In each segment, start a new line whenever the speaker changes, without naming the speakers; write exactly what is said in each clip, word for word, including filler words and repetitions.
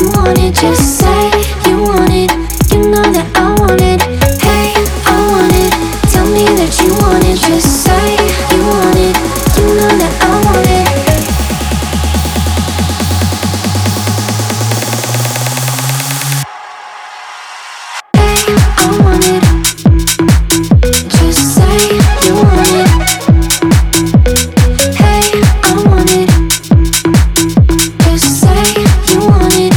want it, just say you want it. You know that I want it. Hey, I want it. Tell me that you want it, just say you want it. You know that I want it. Hey, I want it. Just say you want it. Hey, I want it. Just say you want it.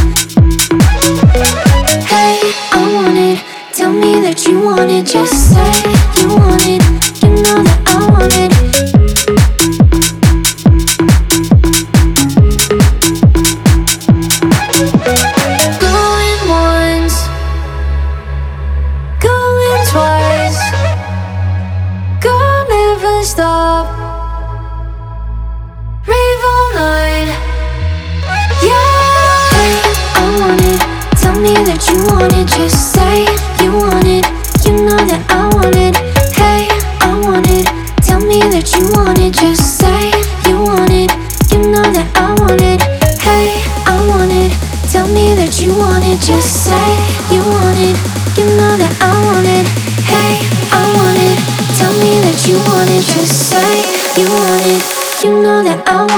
Hey, I want it. Tell me that you want it. Just say you want it. You know that I want it. Going once, going twice. Go never stop. Rave all night. Yeah. Hey, I want it. Tell me that you want it. Just say you want it. You know that I want it. Hey, I want it. Tell me that you want it. Just say you want it. You know that I want it. Hey, I want it. Tell me that you want it. Just say you want it. You know that I want it. Hey, I want it. Tell me that you want it. Just say you want it. You know that I want it.